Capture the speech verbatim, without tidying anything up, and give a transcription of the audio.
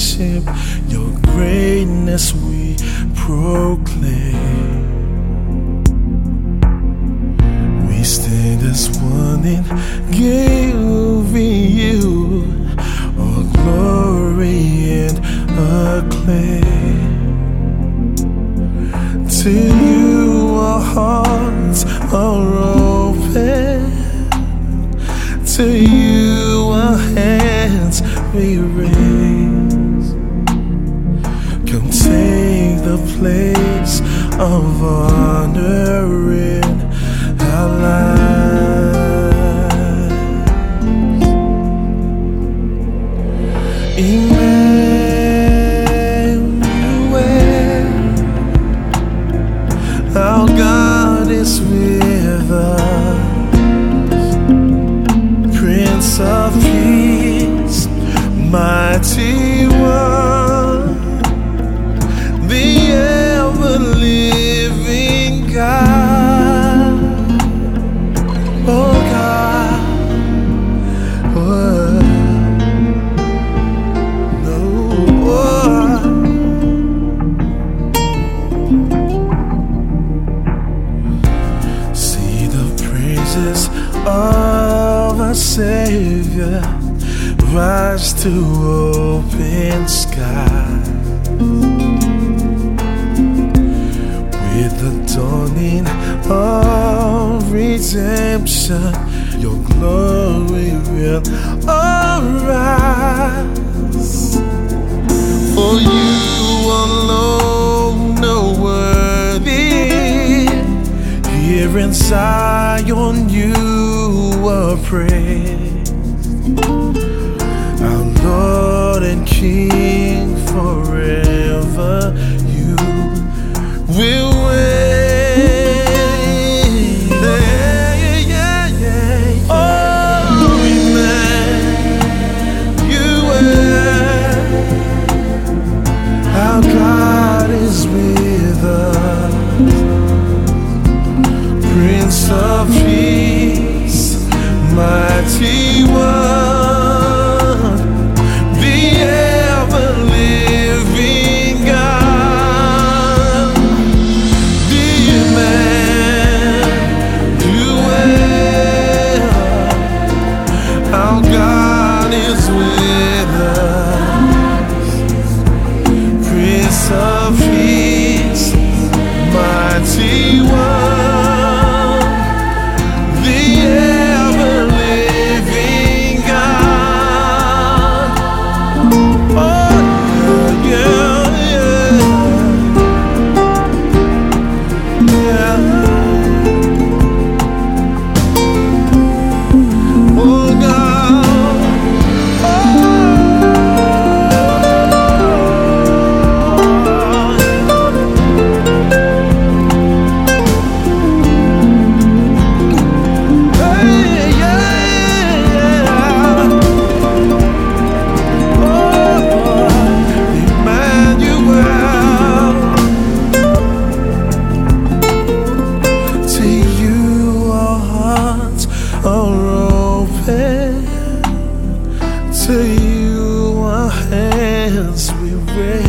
worship, your greatness we proclaim. We stand as one in giving you all glory and acclaim. To you our hearts are open, to you our hands we raise. Come take the place of honor in our lives. Emmanuel, our God is with us. Prince of Peace, mighty one, the ever-living God. Oh God, oh, no, oh. See the praises of our Savior rise to open sky. With the dawning of redemption, your glory will arise. For you alone are worthy. Here in Zion you are praised, our Lord and King forever. You will reign. Yeah, yeah, yeah. Oh, Emmanuel, our God is with us. Prince of Peace, mighty one, the ever-living God. The Emmanuel, our God is with us. Prince of Peace, mighty one, the ever-living God. Oh yeah, yeah, yeah, yeah. Oh God, oh. Hey, yeah, yeah. Oh, Emmanuel, to you our hearts are open, to you our hands we raise.